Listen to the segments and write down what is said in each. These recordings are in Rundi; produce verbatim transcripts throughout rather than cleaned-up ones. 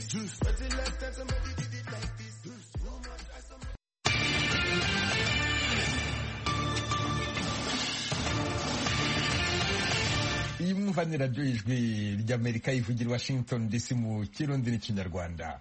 this. When's the last time somebody did it like this? So much I so much. iyi mwumva ni radiyo y'ijwi ry'Amerika ivugira Washington D C mu kirundi n'ikinyarwanda.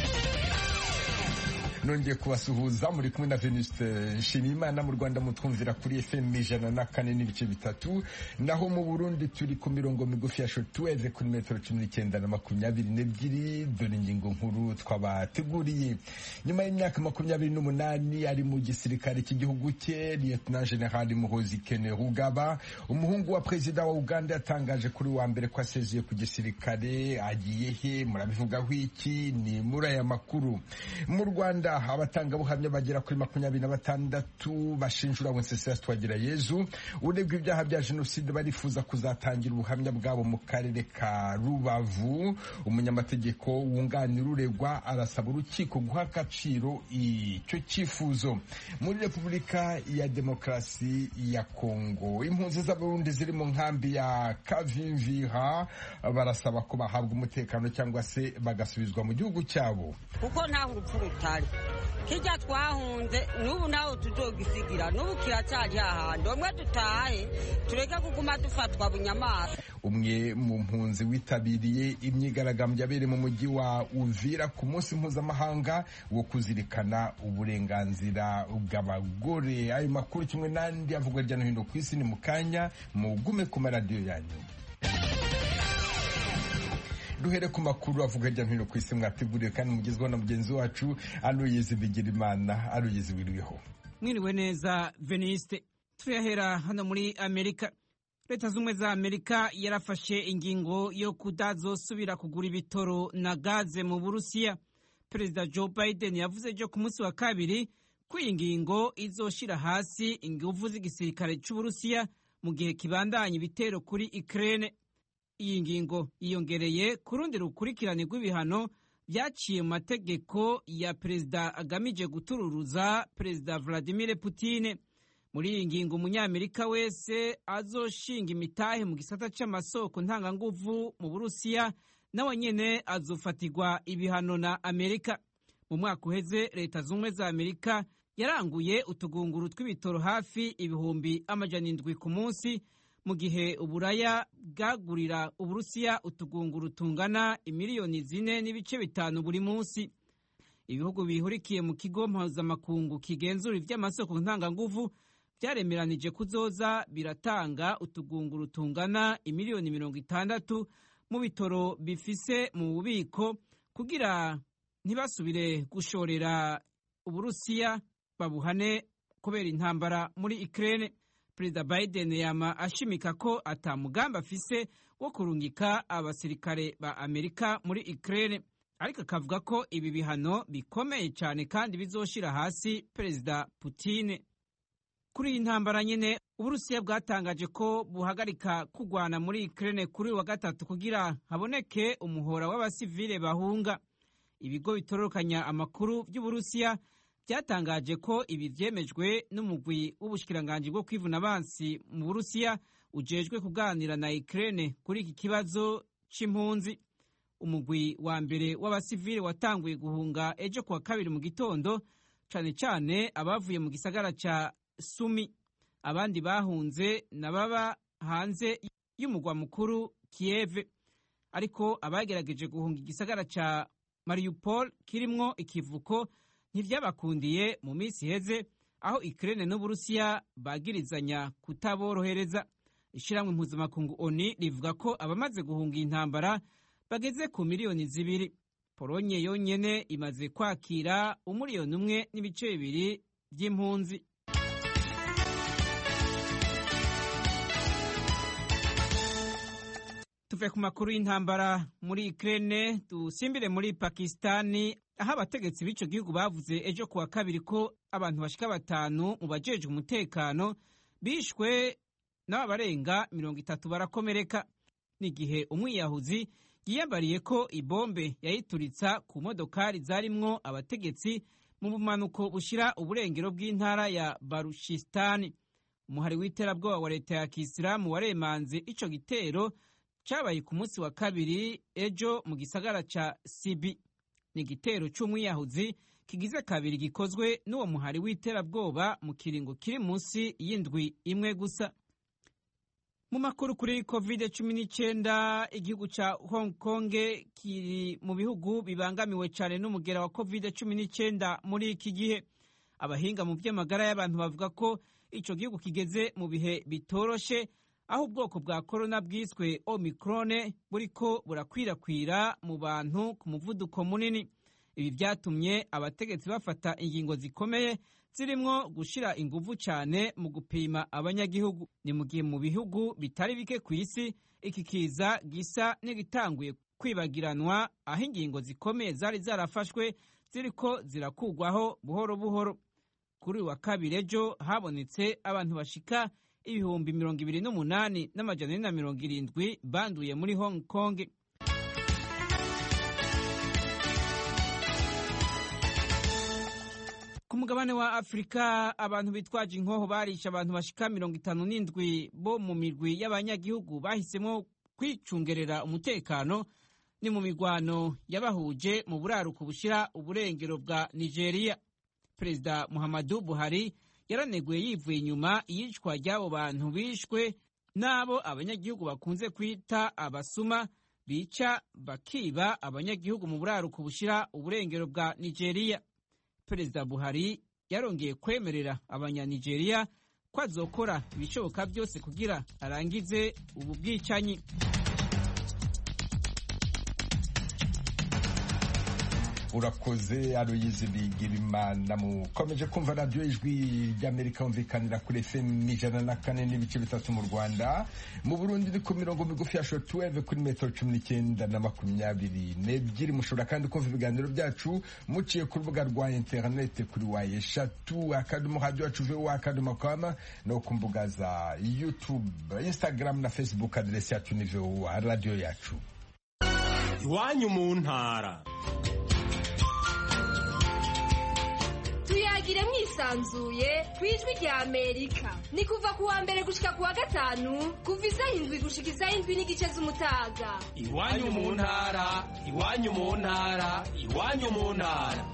nongeye kubasuhuza muri kumwe na Venuste Nshimiyimana. Mu Rwanda mutwumvira kuri F M ijana na kane n'ibice bitatu, naho mu Burundi turi ku mirongo migufi ya shortwave kuri metero cumi n'icyenda na makumyabiri n'ebyiri. Dore ingingo nkuru twabateguriye. Nyuma y'imyaka makumyabiri n'umunani ari mu gisirikare cy'igihugu cye, Lieutenant General Muhoozi Kainerugaba, umuhungu wa perezida wa Uganda, yatangaje kuri wa mbere ko asezeye ku gisirikare. Agiye he? Murabivugaho iki? Ni muri aya makuru. Mu Rwanda abatangabuhamya bagera kuri makumyabiri na batandatu bashinjura Wenceslas Twagirayezu uregwa ibyaha bya jenoside barifuza kuzatangira ubuhamya bwabo mu karere ka Rubavu. Umunyamategeko wunganira uregwa arasaba urukiko guha agaciro icyo cyifuzo. Muri Repubulika ya Demokarasi ya Kongo, impunzi z'Abarundi ziri mu nkambi ya Kavimvira barasaba ko bahabwa umutekano cyangwa se bagasubizwa mu gihugu cyabo, kuko nta urupfu rutari kijya twahunze n'ubu nawe tuzogisigira n'ubu kiracyari hahandi umwe dutahe tureke kuguma dufatwa bunyamaswa. Umwe mu mpunzi witabiriye imyigaragambyo yabereye mu mujyi wa Uvira ku munsi mpuzamahanga wo kuzirikana uburenganzira bw'abagore. Ayo makuru kimwe n'andi avugwa hirya no hino ku isi ni mu kanya, mugume ku maradiyo yanyu. Duhere ku makuru avuga hirya no hino ku isi mwateguriwe kandi mugezweho na mugenzi wacu Aloyizi Bigirimana. Aloyizi, wiriweho? Mwiriwe neza Veniste. Turahera hano muri Amerika. Leta z'ubumwe za Amerika yarafashe ingingo yo kudazosubira kugura ibitoro na gaze mu Burusiya. Perezida Joe Biden yavuze ejo ku munsi wa kabiri ko iyi ngingo izoshira hasi ingufu z'igisirikare cy'Uburusiya mu gihe kibandanya ibitero kuri Ukraine. Iyi ngingo yiyongereye ku rundi rukurikirane rw'ibihano byaciye mu mategeko ya perezida agamije gutururuza perezida Vladimir Putin. Muri iyi ngingo umunyamerika wese azoshinga imitahe mu gisata c'amasoko ntanganguvu mu Burusiya nawe nyene azofatirwa ibihano na Amerika. Mu mwaka uheze Leta z'ubumwe za Amerika yaranguye utugunguru tw'ibitoro hafi ibihumbi amajana indwi ku munsi, mu gihe Uburaya bwagurira Uburusiya utugunguru tungana imiliyoni zine n'ibice bitanu buri munsi. Ibihugu bihurikiye mu kigo mpuzamakungu kigenzura ivy'amasoko ntanganguvu vyaremeranije kuzoza biratanga utugunguru tungana imiliyoni mirongo itandatu mu bitoro bifise mu bubiko kugira ntibasubire gushorera Uburusiya babuhane kubera intambara muri Ukraine. Perezida Biden yama ashimika ko atamugambi afise wo kurungika abasirikare ba Amerika muri Ukraine, ariko akavuga ko ibi bihano bikomeye cyane kandi bizoshira hasi Perezida Putin. Kuri iyi ntambara nyene Uburusiya bwatangaje ko buhagarika kugwana muri Ukraine kuri wa gatatu kugira haboneke umuhora w'abasivile bahunga. Ibigo bitororokanya amakuru by'Uburusiya byatangaje ko ibi vyemejwe n'umugwi w'ubushikiranganje bwo kwivuna abansi mu Burusiya ujejwe kuganira na Ukraine kuri iki kibazo c'impunzi. Umugwi wa mbere w'abasivile watanguye guhunga ejo kuwa kabiri mu gitondo, cane cane abavuye mu gisagara ca Sumi. Abandi bahunze nababa hanze y'umugwa mukuru Kiev, ariko abagerageje guhunga igisagara ca Mariupol kirimwo ikivuko ntivyabakundiye mu minsi iheze, aho Ukraine n'Uburusiya bagirizanya kutaborohereza. Ishiramwe mpuzamakungu O N U rivuga ko abamaze guhunga intambara bageze ku miliyoni zibiri. Polonye yonyene imaze kwakira umuriyoni umwe n'ibice bibiri by'impunzi. Tuve ku makuru y'intambara muri Ukraine dusimbire muri Pakistani, aho abategetsi b'ico gihugu bavuze ejo kuwa kabiri ko abantu bashika batanu mu bajejwe umutekano bishwe n'abarenga mirongo itatu barakomereka. N'igihe umwiyahuzi yiyambariye ko ibombe yayituritsa ku modokari zarimwo abategetsi mu bumanuko bushira uburengero bw'intara ya Baluchistan. Umuhari w'iterabwoba wa leta ya Kisilamu waremanze ico gitero cabaye ku munsi wa kabiri ejo mu gisagara ca Sibi. ni igitero c'umwiyahuzi kigize kabiri gikozwe n'uwo muhari w'iterabwoba mu kiringo kiri munsi y'indwi imwe gusa. Mu makuru kuri covid cumi n'icyenda, igihugu ca Hong Kong kiri mu bihugu bibangamiwe cyane n'umugera wa covid cumi n'icyenda muri iki gihe. Abahinga mu by'amagara y'abantu bavuga ko ico gihugu kigeze mu bihe bitoroshe, aho ubwoko bwa corona bwiswe Omicron buriko burakwirakwira mu bantu ku muvuduko munini. Ibi byatumye abategetsi bafata ingingo zikomeye zirimwo gushira inguvu cyane mu gupima abanyagihugu. Ni mu gihe mu bihugu bitari bike ku isi iki kiza gisa n'igitanguye kwibagiranwa, aho ingingo zikomeye zari zarafashwe ziriko zirakugwaho buhoro buhoro. Kuri wa kabiri ejo habonetse abantu bashika ibihumbi mirongo ibiri n'umunani n'amajana ane na mirongo irindwi banduye muri Hong Kong. Ku mugabane wa Afrika, abantu bitwaje inkoho barisha abantu bashika mirongo itanu n'indwi bo mu mirwi y'abanyagihugu bahisemo kwicungerera umutekano. Ni mu migwano yabahuje mu buraruko bushira uburengero bwa Nigeria. Perezida Muhammadu Buhari yaraneguye yivuye inyuma iyicwa ry'abo bantu bishwe n'abo abanyagihugu bakunze kwita abasuma, bica bakiba abanyagihugu mu buraruko bushira uburengero bwa Nigeria. Perezida Buhari yarongeye kwemerera abanyanigeria ko azokora ibishoboka byose kugira arangize ubu bwicanyi. Urakoze Aloyizi Bigirimana. Mukomeje kumva radiyo ijwi ry'Amerika umvikanira kuri F M ijana na kane n'ibice bitatu mu Rwanda. Mu Burundi ni ku mirongo migufi ya shortwave kuri metero cumi n'icyenda na makumyabiri n'ebyiri. Mushobora kandi kumva ibiganiro byacu muciye ku rubuga rwa interineti kuri wa eshatu akadomo radio yacu voa akadomo com no ku mbuga za YouTube, Instagram na Facebook. Aderesi yacu ni voa radio yacu. Iwanyu mu ntara. Tuyagire mwisanzuye kwijwi rya Amerika. Ni kuva kuwa mbere gushika kuwa gatanu kuva isaha indwi gushika isaha indwi n'igice z'umutaga. Iwanyu mu ntara, iwanyu mu ntara, iwanyu mu ntara.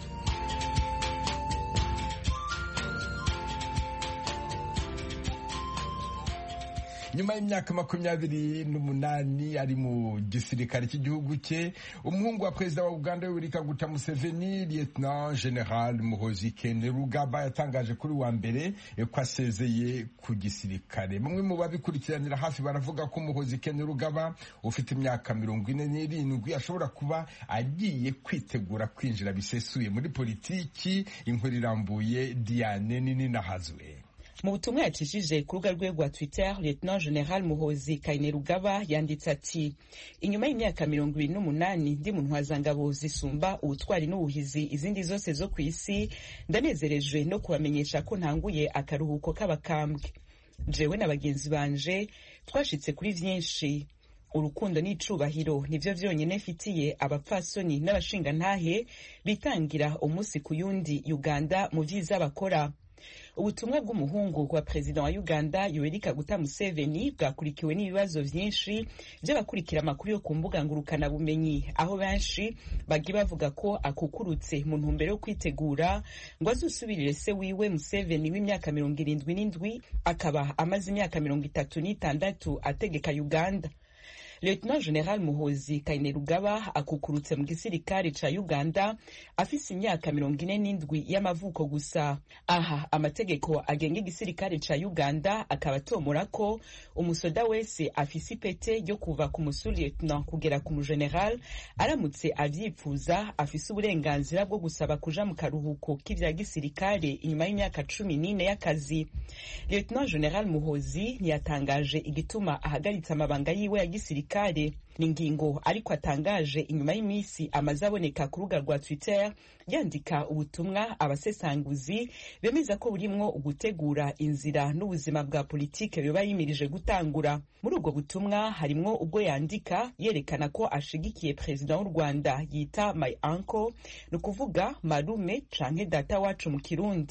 Nyuma y'imyaka makumyabiri n'umunani ari mu gisirikare cy'igihugu cye, umuhungu wa perezida wa Uganda Yoweri Kaguta Museveni, Lieutenant General Muhoozi Kainerugaba, yatangaje kuri wa mbere ko asezeye ku gisirikare. Bamwe mu babikurikiranira hafi baravuga ko Muhoozi Kainerugaba ufite imyaka mirongo ine n'irindwi ashobora kuba agiye kwitegura kwinjira bisesuye muri politiki. Inkuru irambuye Diane Nini Nahazwe. Mu butumwa yacishije ku rubuga rwe rwa Twitter, Lieutenant General Muhoozi Kainerugaba yanditse ati: inyuma y'imyaka mirongo ibiri n'umunani ndi mu ntwazangabo zisumba ubutwari n'ubuhizi izindi zose zo ku isi, ndanezerejwe no kubamenyesha ko ntanguye akaruhuko k'abakambwe. Jewe na bagenzi banje twashitse kuri vyinshi. Urukundo n'icubahiro nivyo vyonyene mfitiye abapfasoni n'abashingantahe bitangira umunsi ku yundi Uganda mu vyiza bakora. Ubutumwa bw'umuhungu wa President wa Uganda Yoweri Kaguta Museveni bwakurikiwe n'ibibazo vyinshi by'abakurikira amakuru yo ku mbuga ngurukana bumenyi, aho benshi bagi bavuga ko akukurutse mu ntumbero yo kwitegura ngo azusubirire se wiwe Museveni w'imyaka mirongo irindwi n'indwi akaba amaze imyaka mirongo itatu n'itandatu ategeka Uganda. Lieutenant General Muhoozi Kainerugaba akukurutse mu gisirikare ca Uganda afise imyaka mirongo ine n'indwi y'amavuko gusa. Aha amategeko agenga igisirikare ca Uganda akaba atomora ko umusoda wese afise ipete ryo kuva ku musu lieutenant kugera ku mugeneral aramutse avyipfuza afise uburenganzira bwo gusaba kuja mu karuhuko k'ivya gisirikare inyuma y'imyaka cumi n'ine y'akazi. Lieutenant General Muhoozi ntiyatangaje igituma ahagaritse amabanga yiwe ya gisirikare kare. Ningingo ariko atangaje inyuma y'imisi amaze aboneka ku rubuga rwa Twitter yandika ubutumwa abasesanguzi bemeza ko burimwo ugutegura inzira n'ubuzima bwa politike biba yimirije gutangura. Muri ubwo butumwa harimwo ubwo yandika yerekana ko ashigikiye President w'u Rwanda yita my uncle, no kuvuga marume canke data wacu mu Kirundi.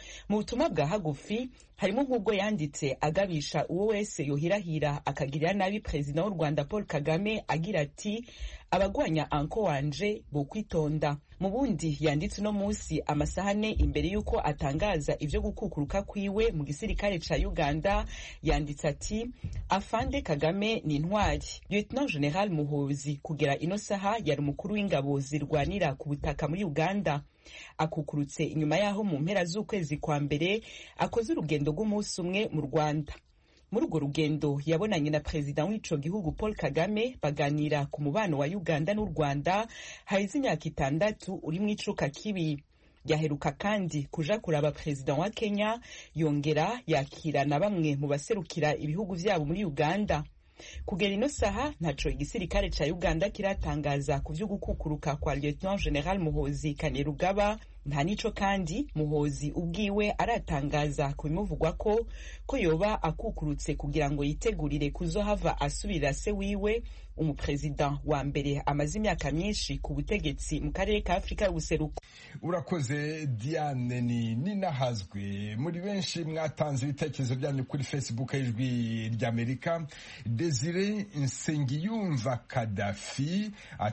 mu butumwa bwa hagufi harimo nk'ubwo yanditse agabisha uwo wese yohirahira akagirira nabi perezida w'u Rwanda Paul Kagame agira ati abagwanya anko wanje bo kwitonda. Mu bundi yanditse no munsi amasahane imbere yuko atangaza ivyo gukukuruka kwiwe mu gisirikare ca Uganda, yanditse ati afande Kagame ni intwari. Lieutenant General Muhozi kugera ino saha yari umukuru w'ingabo zirwanira ku butaka muri Uganda. Akukurutse inyuma yaho mu mpera z'ukwezi kwa mbere akoze urugendo rw'umunsi umwe mu Rwanda. Muri urwo rugendo yabonanye na perezida w'ico gihugu Paul Kagame baganira ku mubano wa Uganda n'u Rwanda haize imyaka itandatu uri mwicuka kibi. Yaheruka kandi kuja kuraba perezida wa Kenya, yongera yakira na bamwe mu baserukira ibihugu vyabo muri Uganda. Kugera ino saha ntaco igisirikare ca Uganda kiratangaza ku vyo gukukuruka kwa Lieutenant General Muhozi Kainerugaba. Nta nico kandi Muhozi ubwiwe aratangaza ku bimuvugwa ko ko yoba akukurutse kugira ngo yitegurire kuzohava asubirira se wiwe, umuperezida wa mbere amaze imyaka myinshi ku butegetsi mu karere ka Afrika y'ubuseruko. Urakoze Diane ni ninahazwe. Muri benshi mwatanze ibitekerezo byanyu kuri Facebook y'Ijwi ry'Amerika. Desire Nsengiyumva Kadafi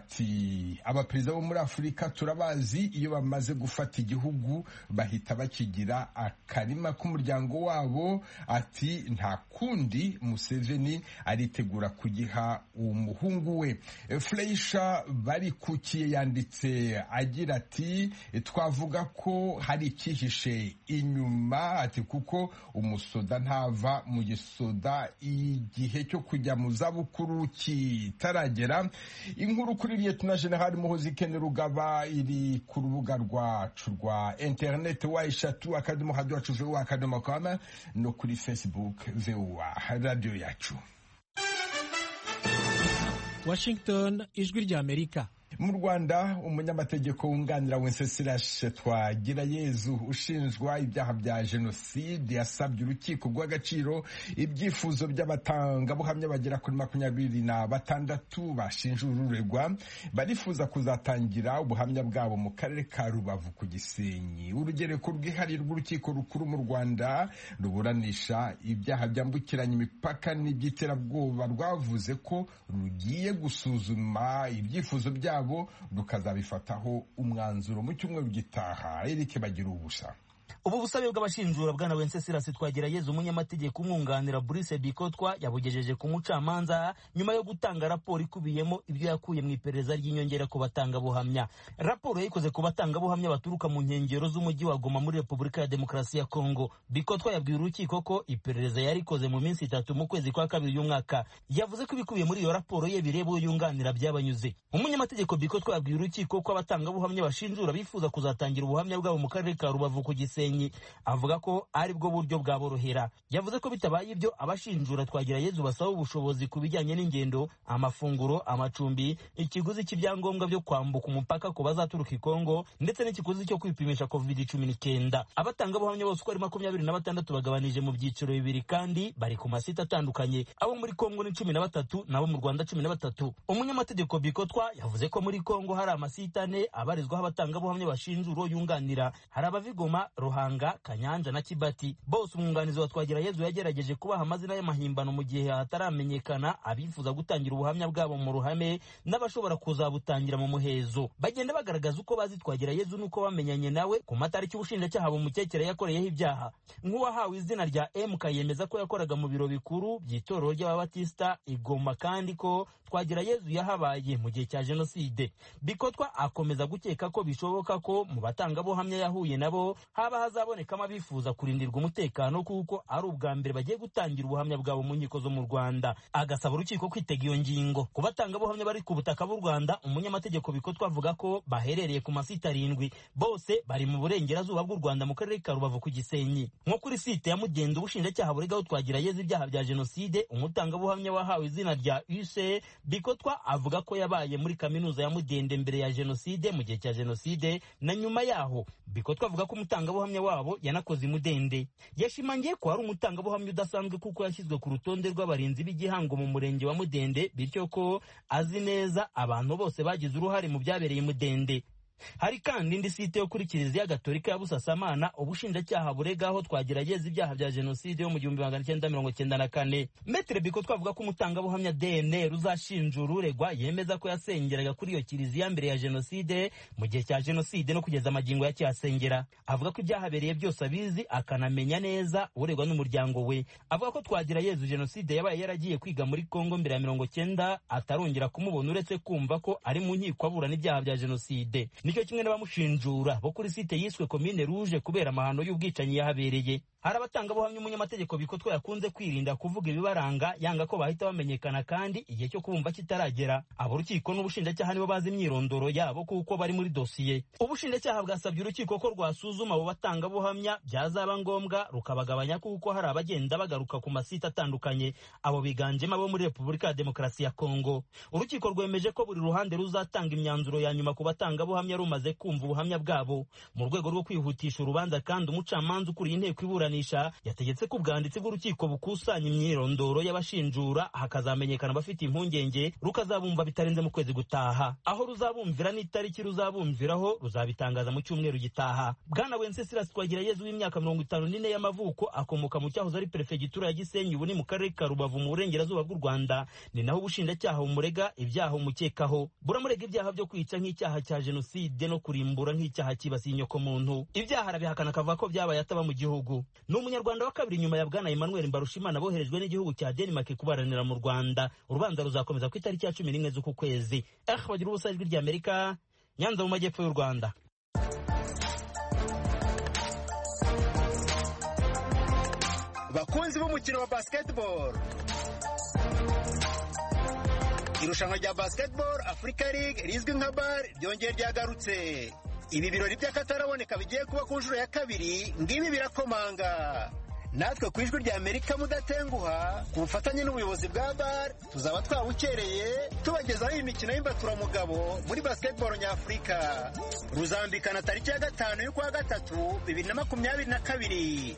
ati abaperezida bo muri Afrika turabazi iyo bamaze gufata igihugu bahita bakigira akarima k'umuryango wabo. Ati nta kundi Museveni aritegura kugiha umuhungu we. Fleisha Barikukiye yanditse agira ati twavuga ko hari ikihishe inyuma, ati kuko umusoda ntava mu gisoda igihe cyo kujya mu zabukuru kitaragera. Inkuru kuri Lieutenant General Muhozi Kainerugaba iri ku rubuga rwacu rwa internet wa eshatu akadomo radio yacu V O A akadomo com no kuri Facebook V O A radio yacu. Washington, Ijwi ry'Amerika. Mu Rwanda umunyamategeko wunganira Wenceslas Twagirayezu ushinjwa ibyaha bya jenoside yasabye urukiko rw'agaciro ibyifuzo by'abatangabuhamya bagera kuri makumyabiri na batandatu bashinja ururegwa barifuza kuzatangira ubuhamya bwabo mu karere ka Rubavu ku Gisenyi. Urugereko rwihariye rw'urukiko rukuru mu Rwanda ruburanisha ibyaha byambukiranya imipaka n'iby'iterabwoba rwavuze ko rugiye gusuzuma ibyifuzo byabo rukazabifataho umwanzuro mu cyumweru gitaha. Eric bagira ubusa. Ubu busabe bw'abashinjura bwana Wenceslas Twagirayezu umunyamategeko umwunganira Brice Bikotwa yabugejeje ku mucamanza nyuma yo gutanga raporo ikubiyemo ibyo yakuye mu iperereza ry'inyongera ku batanga buhamya. Raporo yayikoze ku batanga buhamya baturuka mu nkengero z'umujyi wa Goma muri Repubulika ya Demokarasi ya Kongo. Bikotwa yabwiye urukiko ko iperereza yarikoze mu minsi itatu mu kwezi kwa kabiri y'umwaka. Yavuze ko ibikubiye muri iyo raporo ye bireba uwo yunganira byabanyuze. Umunyamategeko Bikotwa yabwiye urukiko ko abatanga buhamya bashinjura bifuza kuzatangira ubuhamya bwabo mu karere ka Rubavu ku Gisenyi. Avuga ko ari bwo buryo bwaborohera. Yavuze ko bitabaye ibyo abashinjura Twagirayezu basaba ubushobozi ku bijyanye n'ingendo, amafunguro, amacumbi, ikiguzi cy'ibyangombwa byo kwambuka umupaka ku bazaturuka i Kongo ndetse n'ikiguzi cyo kwipimisha covid cumi n'icyenda. Abatanga buhamya bose uko ari makumyabiri na batandatu bagabanije mu byiciro bibiri kandi bari ku masite atandukanye. Abo muri Kongo ni cumi na batatu nabo mu Rwanda cumi na batatu. Umunyamategeko Bikotwa yavuze ko muri Kongo hari amasite ane abarizwaho abatanga buhamya bashinjura yunganira. Hari abavigoma Ruhanga, Kanyanja na Kibati. Bose umwunganizi wa Twagirayezu yagerageje kubaha amazina y'amahimbano mu gihe hataramenyekana abifuza gutangira ubuhamya bwabo mu ruhame n'abashobora kuzabutangira mu muhezo. Bagenda bagaragaza uko bazi Twagirayezu nuko bamenyanye nawe ku matariki ubushinjacyaha bumukekera yakoreyeho ibyaha. Nk'uwahawe izina rya M K yemeza ko yakoraga mu biro bikuru by'itorero ry'Ababatista i Goma kandi ko Twagirayezu yahabaye mu gihe cya jenoside. Bikotwa akomeza gukeka ko bishoboka ko mu batanga buhamya yahuye nabo haba hazabonekamo abifuza kurindirwa umutekano kuko ari ubwa mbere bagiye gutangira ubuhamya bwabo mu nkiko zo mu Rwanda. Agasaba urukiko kwitega iyo ngingo. Ku batanga buhamya bari ku butaka bw'u Rwanda, umunyamategeko Bikotwa avuga ko baherereye ku masite arindwi. Bose bari mu burengerazuba bw'u Rwanda mu karere ka Rubavu ku Gisenyi. Nko kuri site ya Mudende ubushinjacyaha buregaho Twagirayezu ibyaha bya jenoside, umutanga buhamya wahawe izina rya U C Bikotwa avuga ko yabaye muri kaminuza ya Mudende mbere ya jenoside, mu gihe cya jenoside na nyuma yaho. Bikotwa avuga ko umutangabuhamya wabo yanakoze Mudende. Yashimangiye ko ari umutangabuhamya udasanzwe kuko yashyizwe ku rutonde rw'abarinzi b'igihango mu murenge wa Mudende, bityo ko azi neza abantu bose bagize uruhare mu byabereye Mudende. Hari kandi indi site yo kuri Kiliziya Gatolika ya Busasamana ubushinjacyaha buregaho twagerageza ibyaha bya jenoside yo mu gihumbi magana cyenda mirongo cyenda na kane. Maître Biko twavuga ko umutangabuhamya D N A ruzashinjura uregwa yemeza ko yasengeraga kuri iyo kiliziya mbere ya jenoside, mu gihe cya jenoside no kugeza amagingo yacyasengera. Avuga ko ibyahabereye byose abizi akanamenya neza uregwa n'umuryango we. Avuga ko Twagirayezu jenoside yabaye yaragiye kwiga muri Kongo mbere ya mirongo cyenda atarongera kumubona uretse kumva ko ari mu nkiko aburana ibyaha bya jenoside. Nicyo kimwe n'abamushinjura bo kuri site yiswe Commune Rouge kubera amahano y'ubwicanyi yahabereye. Hari abatangabuhamya umunyamategeko Biko twa yakunze kwirinda kuvuga ibibaranga yanga ko bahita bamenyekana kandi igihe cyo kubumva kitaragera. Abo rukiko n'ubushinjacyaha nibo bazi imyirondoro yabo kuko bari muri dosiye. Ubushinjacyaha bwasabye urukiko ko rwasuzuma abo batangabuhamya byazaba ngombwa rukabagabanya kuko hari abagenda bagaruka ku masite atandukanye, abo biganjemo abo muri Repubulika ya Demokarasi ya Kongo. Urukiko rwemeje ko buri ruhande ruzatanga imyanzuro ya nyuma ku batangabuhamya rumaze kumva ubuhamya bwabo. Mu rwego rwo kwihutisha urubanza kandi umucamanza ukuriye inteko iburanisha yategetse ko ubwanditsi bw'urukiko bukusanya imyirondoro y'abashinjura hakazamenyekana abafite impungenge rukazabumva bitarenze mu kwezi gutaha. Aho ruzabumvira n'itariki ruzabumviraho ruzabitangaza mu cyumweru gitaha. Bwana Wenceslas Twagirayezu w'imyaka mirongo itanu n'ine y'amavuko akomoka mu cyahoze ari perefegitura ya Gisenyi ubu ni mu karere ka Rubavu mu burengerazuba bw'u Rwanda. Ni naho ubushinjacyaha bumurega ibyaha umukekaho. Buramurega ibyaha byo kwica nk'icyaha cya jenoside no kurimbura nk'icyaha kibasiye inyoko muntu. Ibyaha arabihakana akavuga ko byabaye ataba mu gihugu. Ni umunyarwanda wa kabiri nyuma ya Bwana Emmanuel Mbarushimana boherejwe n'igihugu cya Denmark kubaranira mu Rwanda. Urubanza ruzakomeza ku itariki ya cumi n'imwe z'uku kwezi. Eh bagira ubusa ijwi rya Amerika, Nyanza mu majyepfo y'u Rwanda. Bakunzi b'umukino wa basketball, irushanwa rya Basketball Africa League rizwi nka B A R ryongeye ryagarutse. Ibi birori by'akataraboneka bigiye kuba ku nshuro ya kabiri, ngibi birakomanga. Natwe ku ijwi rya Amerika mudatenguha ku bufatanye n'ubuyobozi bwa B A R tuzaba twabukereye tubagezaho iyi mikino y'imbaturamugabo muri basketball nyafurika. Ruzambikana tariki ya gatanu y'ukwa gatatu bibiri na makumyabiri na kabiri.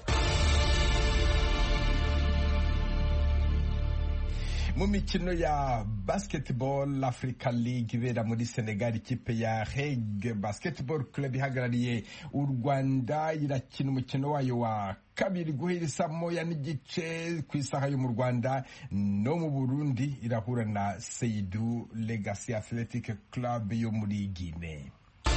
Mu mikino ya Basketball Africa League ibera muri Senegal, ikipe ya Reg Basketball Club ihagarariye u Rwanda irakina umukino wayo wa kabiri guhera saa moya n'igice ku isaha yo mu Rwanda. No mu Burundi irahura na Seidu Legacy Athletic Club yo muri Guinea.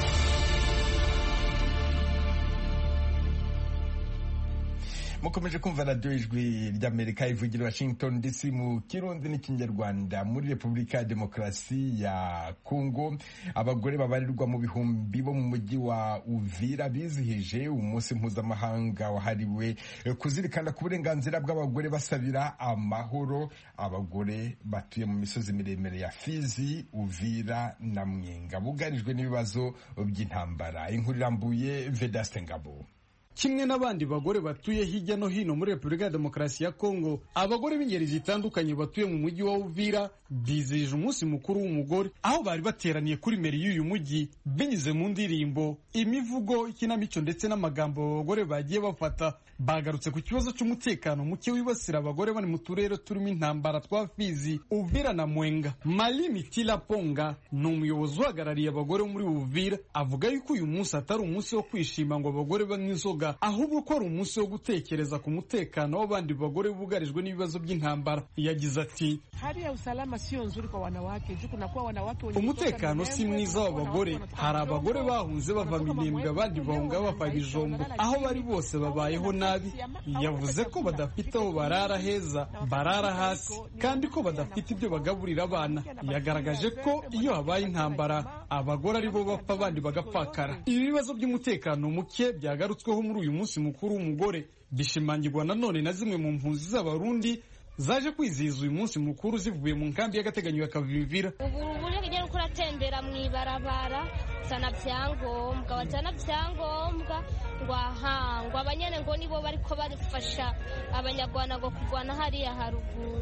Mukomeje kumva radio ijwi ry'Amerika ivugira Washington D C mu Kirundi n'Ikinyarwanda. Muri Repubulika ya Demokarasi ya Kongo abagore babarirwa mu bihumbi bo mu mujyi wa Uvira bizihije umunsi mpuzamahanga wahariwe kuzirikana ku burenganzira bw'abagore basabira amahoro. Abagore batuye mu misozi miremire ya Fizi, Uvira na Mwenga bugarijwe n'ibibazo by'intambara. Inkuru irambuye Vedaste Ngabo. Kimwe n'abandi bagore batuye hirya no hino muri Repubulika ya Demokarasi ya Kongo, abagore b'ingeri zitandukanye batuye mu mujyi wa Uvira bizihije umunsi mukuru w'umugore, aho bari bateraniye kuri meri y'uyu mujyi binyuze mu ndirimbo, imivugo, ikinamico ndetse n'amagambo abagore bagiye bafata. Bagarutse ku kibazo cy'umutekano muke wibasira abagore bari mu turere turimo intambara twa Fizi, Uvira na Mwenga. Mali Mitila Ponga ni umuyobozi uhagarariye abagore muri Uvira, avuga yuko uyu munsi atari umunsi wo kwishima ngo abagore banywe inzoga, ahubwo ko ari umunsi wo gutekereza ku mutekano w'abandi bagore bugarijwe n'ibibazo by'intambara. Yagize ati, hali ya usalama sio nzuri kwa wanawake, juko na kwa wanawake wenye umutekano si mwiza w'abagore. Hari abagore bahunze bava Minembwe, abandi bahunga bava Bijombo, aho bari bose babayeho nabi. Yavuze ko badafite aho barara heza, barara hasi, kandi ko badafite ibyo bagaburira abana. Yagaragaje ko iyo habaye intambara abagore ari bo bapfa abandi bagapfakara. Ibi bibazo by'umutekano muke byagarutsweho muri uyu munsi mukuru w'umugore, bishimangirwa nanone na zimwe mu mpunzi z'abarundi zaje kwizihiza uyu munsi mukuru zivuye mu nkambi y'agateganyo ya Kavimvira. Ubu buri kujya kuratembera mu ibarabara sana byangombwa, wajana byangombwa ngo aha ngo abanyene ngo nibo bariko barifasha abanyarwanda ngo kurwana hariya haruguru.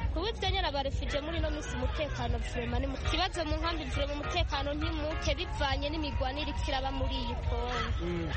kuba nyine abarefije muri ino minsi umutekano vurema ni muke ikibazo mu nkambi vurema umutekano ntimuke bivanye n'imigwanire ikiraba muri iyi kongo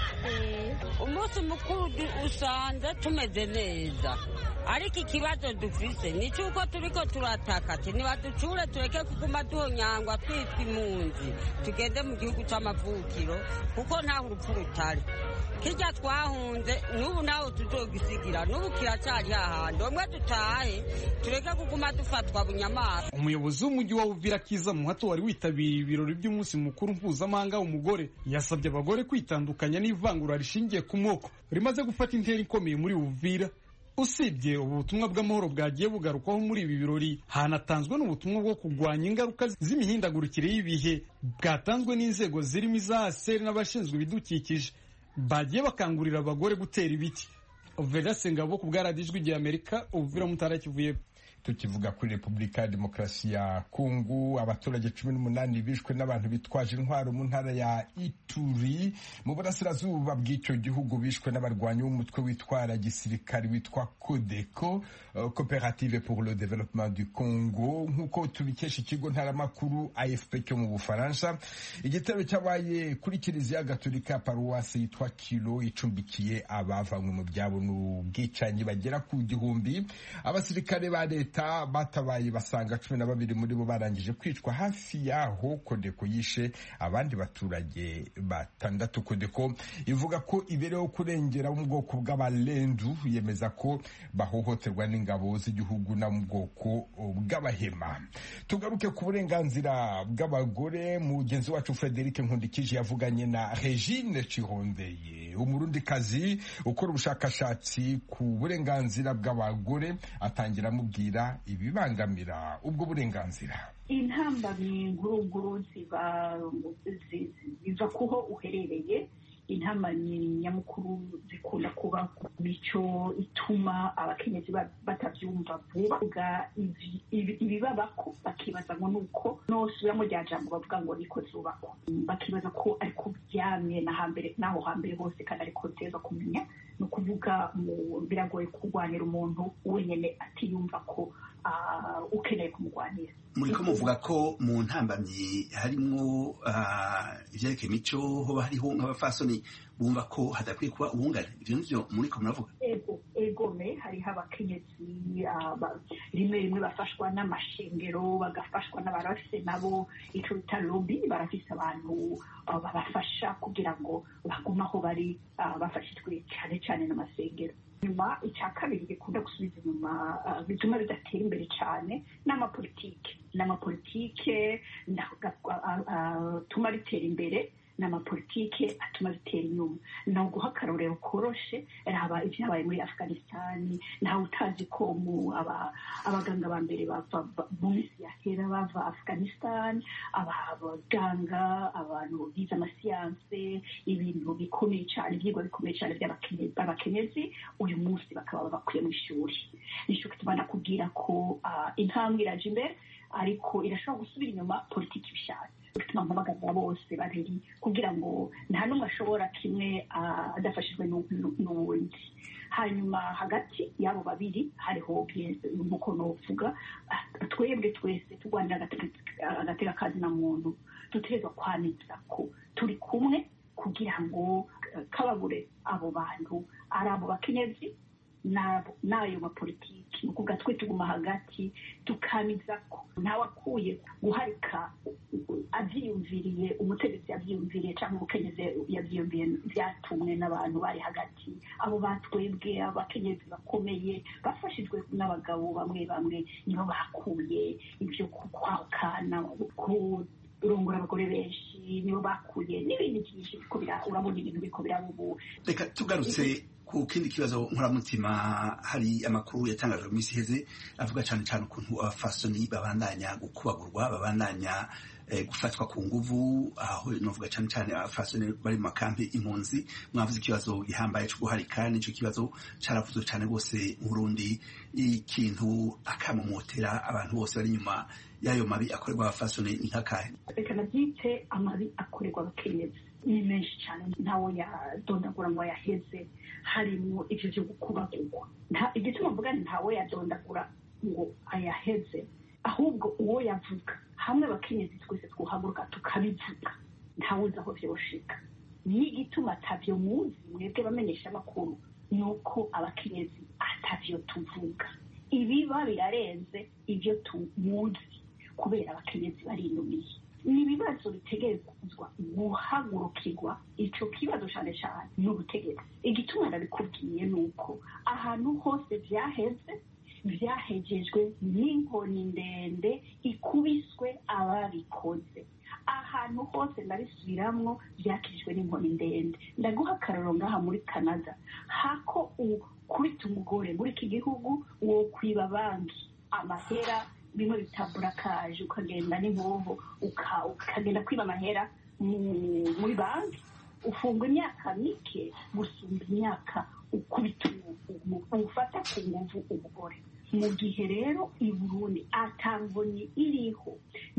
umunsi mukuru usanze tumeze neza ariko ikibazo dufise ni cyuko turiko turataka ati nibaducure tureke kuguma duhonyangwa twitwa impunzi tugende mu gihugu c'amavukiro kuko ntaho urupfu rutari kirya twahunze n'ubu naho tuzogisigira n'ubu kiracyari hahandi omwe dutahe tureke kuguma dufatwa bunyamaswa. Umuyobozi w'umujyi wa Uvira Kiza Muhato wari witabiriye ibirori by'umunsi mukuru mpuzamahanga w'umugore yasabye abagore kwitandukanya n'ivangura rishingiye ku moko rimaze gufata intera ikomeye muri Uvira. Usibye ubu butumwa bw'amahoro bwagiye bugarukwaho muri ibi birori, hanatanzwe n'ubutumwa bwo kurwanya ingaruka z'imihindagurikire y'ibihe bwatanzwe n'inzego zirimo iza aseri n'abashinzwe ibidukikije bagiye bakangurira abagore gutera ibiti. Uvira Sengabo ku bwaradijwi rya Amerika Uvira Mutara Kivuye. Tukivuga kuri Repubulika ya Demokarasi ya Kongo, abaturage cumi n'umunani bishwe n'abantu bitwaje intwaro mu ntara ya Ituri mu burasirazuba bw'icyo gihugu, bishwe n'abarwanyi b'umutwe witwara gisirikari witwa Codeco, uh, Coopérative pour le Développement du Congo, nk'uko tubikesha ikigo ntaramakuru A F P cyo mu Bufaransa. Igitero cyabaye kuri Kiliziya Gatolika Paruwasi yitwa Kilo icumbikiye abavanywe mu byabo n'ubwicanyi bagera ku gihumbi. Abasirikare ba leta batabaye basanga cumi na babiri muri bo barangije kwicwa hafi yaho. Codeco yishe abandi baturage batandatu. Codeco ivuga ko ibereho kurengera mu bwoko bw'abalendu, yemeza ko bahohoterwa n'ingabo z'igihugu na mu bwoko bw'abahema. Tugaruke ku burenganzira bw'abagore. Mugenzi wacu Frederic Nkundikije yavuganye na Regine Chirondeye, umurundikazi ukora ubushakashatsi ku burenganzira bw'abagore, atangira amubwira ibibangamira ubwo burenganzira. Intambamyi nguruguru ziba ziva kuho uherereye. Intambamyi nyamukuru zikunda kuba ku mico ituma abakenyezi batavyumva vuba, ibibabako bakibaza ngo nuko nosubiramo rya jambo bavuga ngo niko zubakwa, bakibaza ko ariko byamye na hambere naho hambere hose kandi ariko teza kumenya no kuvuga biragoye kurwanira umuntu wenyene atiyumva ko uh, ukeneye kumurwanira. Muriko muvuga ko mu ntambamyi harimwo ivyerekeye imico, hoba hariho nk'abafasoni bumva ko hadakwiye kuba ubungane, ivyo nivyo muriko muravuga? Ego egome hariho abakenyezi rimwe rimwe bafashwa n'amashengero, bagafashwa n'abarafise nabo ico bita lobby, barafise abantu babafasha kugira ngo bagumaho bari bafashijwe cyane cyane n'amasengero. Nyuma icya kabiri gikunda gusubiza inyuma bituma bidatera imbere cyane n'amapolitike n'amapolitike atuma bitera imbere n'amapolitike atuma bitera inyuma. Naho guha akarorero koroshe raba ibyabaye muri Afghanistan, naho utazi ko mu abaganga ba mbere bava mu minsi yahera bava Afghanistan, abaganga abantu bize amasiyanse, ibintu bikomeye cyane, ibyigwa bikomeye cyane by'abakenyezi uyu munsi bakaba bakwiye mu ishuri. Nisho kituma nakubwira ko intambwe iraje imbere ariko irashobora gusubira inyuma politiki bishatse. Bituma mpamagaza bose babiri kugira ngo nta n'umwe ashobora kimwe adafashijwe n'uwundi. Hanyuma hagati y'abo babiri hariho nk'uko novuga, twebwe twese turwanira agateka kazi na muntu dutegerezwa kwaniza ko turi kumwe kugira ngo kababure abo bantu ari abo bakenyezi n'ayo mapolitiki. Nukuvuga twe tuguma hagati tukamiza ko ntawakuye guharika avyiyumviriye, umutegetsi yavyiyumviriye cyangwa umukenyezi yavyiyumviriye, vyatumwe n'abantu bari hagati. Abo batwebwe abakenyezi bakomeye bafashijwe n'abagabo bamwe bamwe nibo bakuye ibyo kwahukana, kurongora abagore benshi, nibo bakuye n'ibindi byinshi biko urabona ibintu biko birabubu. Reka tugarutse ku kindi kibazo nkoramutima, hari amakuru yatangajwe mu minsi iheze avuga cyane cyane ukuntu abafasoni babandanya gukubagurwa, babandanya eh, gufatwa ku nguvu, aho novuga cyane cyane abafasoni bari mu makampi impunzi. Mwavuze ikibazo gihambaye cyo guharika, nico kibazo caravuzwe cyane rwose mu Burundi, ikintu akamomotera abantu bose bari nyuma y'ayo mabi akorerwa abafasoni ni nkakahe? Reka nabyite amabi akorerwa abakenyezi ni menshi cyane, ntawo yadondagura ngo yaheze. Harimo ivyo byo gukubagurwa, igituma mvuga ntawe yadondagura ngo ayaheze, ahubwo uwo yavuga hamwe abakenyezi twese twohaguruka tukabivuga ntawuzi aho vyoshika. N'igituma atavyo muzi mwebwe bamenyesha amakuru nuko abakenyezi atavyo tuvuga. Ibiba birarenze ivyo tumuzi kubera abakenyezi barinumiye. Ni ibibazo bitegerezwa guhagurukirwa. Ico kibazo cane cane n'ubutegetsi. Igituma ndabikubwiye nuko ahantu hose vyaheze vyahejejwe n'inkoni ndende ikubiswe ababikoze. Ahantu hose ndabisubiramwo vyakijwe n'inkoni ndende. Ndaguha akarorero ngaha muri Canada, hako ukubita umugore muri iki gihugu wo kwiba banki amahera bimwe bitabura kaje ukagenda n'inkoho ukagenda kwiba amahera muri banki, ufungwa imyaka mike gusumba imyaka ukubita ufata ku nguvu umugore. Mu gihe rero i Burundi atangoni iriho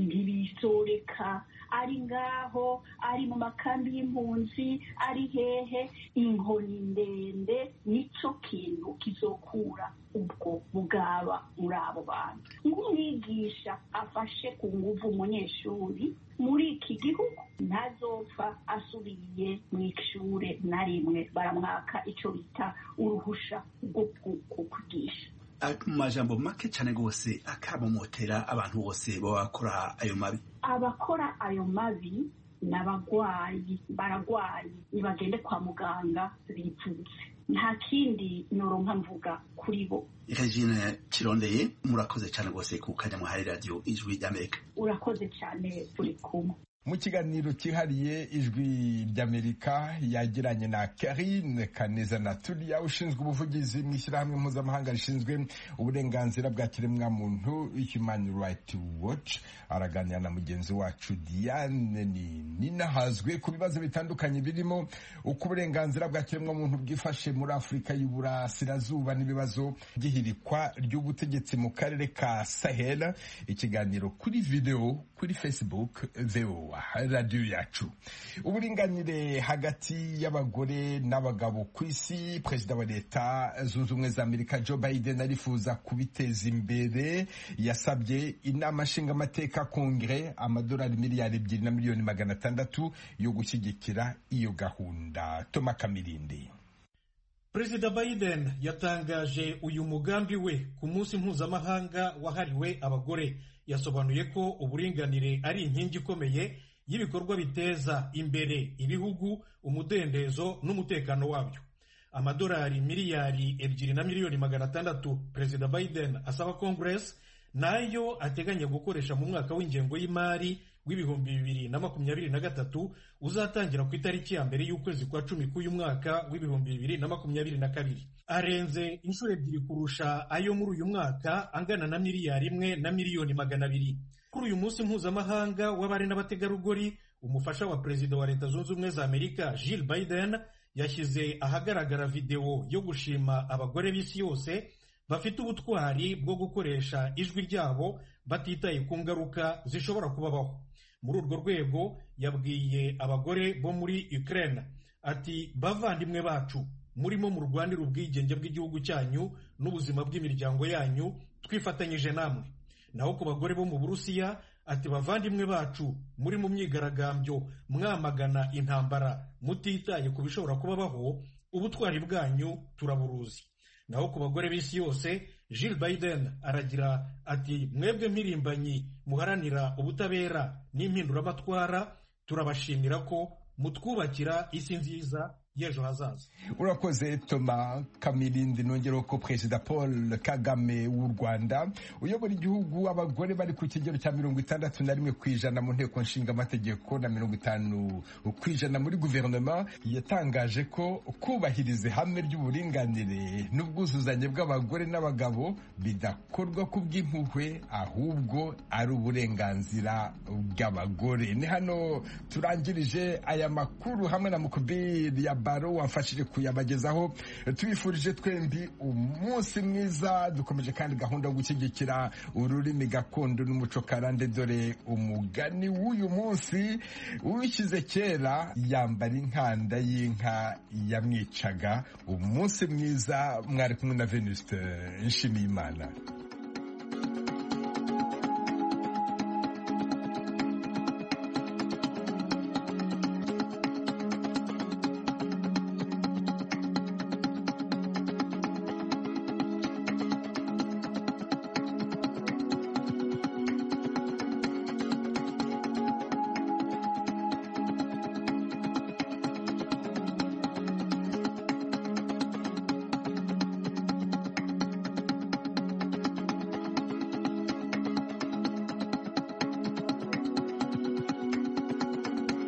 ntibisoreka, ari ngaho ari mu makambi y'impunzi ari hehe, inkoni ndende nico kintu kizokura ubwo bugaba muri abo bantu. Ng'umwigisha afashe ku nguvu umunyeshuri muri iki gihugu ntazopfa asubiye mu ishure na rimwe, baramwaka ico bita uruhusha rwo kwigisha. Mu majambo make cyane rwose akabomotera abantu bose baba bakora ayo mabi. Abakora ayo mabi n'abagwayi, baragwaye, nibagende kwa muganga bivuze. Nta kindi noronka mvuga kuri bo. Regine Kirondeye, murakoze cyane rwose ku kanya muhaye radio Ijwi ry'Amerika. Urakoze cyane turi kumwe. Mu kiganiro cyihariye Ijwi ry'Amerika yagiranye na Karine Kaneza Natulia ushinzwe ubuvugizi mu ishyirahamwe mpuzamahanga rishinzwe uburenganzira bwa kiremwamuntu Human Rights Watch, araganira na mugenzi wacu Diane Ninahazwe ku bibazo bitandukanye birimo uko uburenganzira bwa kiremwamuntu bwifashe muri Afurika y'Uburasirazuba n'ibibazo by'ihirikwa ry'ubutegetsi mu karere ka Sahel. Ikiganiro kuri video kuri Facebook V O A radio yacu. Uburinganire hagati y'abagore n'abagabo ku isi, Perezida wa Leta Zunze Ubumwe za Amerika Joe Biden arifuza kubiteza imbere. Yasabye inama nshingamateka Kongere amadolari miliyari ebyiri na miliyoni magana atandatu yo gushyigikira iyo gahunda. Toma Kamirindi. Perezida Biden yatangaje uyu mugambi we ku munsi mpuzamahanga wahariwe abagore. Yasobanuye ko uburinganire ari inkingi ikomeye y'ibikorwa biteza imbere ibihugu, umudendezo n'umutekano wabyo. Amadolari miliyari ebyiri na miliyoni magana atandatu Perezida Biden asaba Congress nayo ateganya gukoresha mu mwaka w'ingengo y'imari w'ibihumbi bibiri na makumyabiri na gatatu uzatangira ku itariki ya mbere y'ukwezi kwa cumi k'uyu mwaka w'ibihumbi bibiri na makumyabiri na kabiri. Arenze inshuro ebyiri kurusha ayo muri uyu mwaka angana na miliyari imwe na miliyoni magana abiri. Kuri uyu munsi mpuzamahanga w'abari n'abategarugori, umufasha wa Perezida wa Leta Zunze Ubumwe za Amerika Jill Biden yashyize ahagaragara video yo gushima abagore b'isi yose bafite ubutwari bwo gukoresha ijwi ryabo batitaye ku ngaruka zishobora kubabaho. Muri urwo rwego yabwiye abagore bo muri Ukraine ati, bavandimwe bacu murimo mu rwanira ubwigenge bw'igihugu cyanyu n'ubuzima bw'imiryango yanyu, twifatanyije namwe. Naho ku bagore bo mu Burusiya ati, bavandimwe bacu muri mu myigaragambyo mwamagana intambara mutitaye ku bishobora kubabaho, ubutwari bwanyu turaburuzi. Naho ku bagore b'isi yose Jill Biden aragira ati, mwebwe mpirimbanyi muharanira ubutabera n'impinduramatwara, turabashimira ko mutwubakira isi nziza y'ejo hazaza. Urakoze Toma Kamirindi. Nongero ko Perezida Paul Kagame w'u Rwanda uyobora igihugu, abagore bari ku kigero cya mirongo itandatu na rimwe ku ijana mu nteko nshinga amategeko na mirongo itanu ku ijana muri guverinoma, yatangaje ko kubahiriza ihame ry'uburinganire n'ubwuzuzanye bw'abagore n'abagabo bidakorwa ku bw'impuhwe, ahubwo ari uburenganzira bw'abagore. Ni hano turangirije aya makuru hamwe na Mukubiri ya Baro wamfashije kuyabagezaho. Tubifurije twembi umunsi mwiza. Dukomeje kandi gahunda yo gushyigikira ururimi gakondo n'umuco karande, dore umugani w'uyu munsi, uwishyize kera yambara inkanda y'inka yamwicaga. Umunsi mwiza, mwari kumwe na Venuste Nshimiyimana.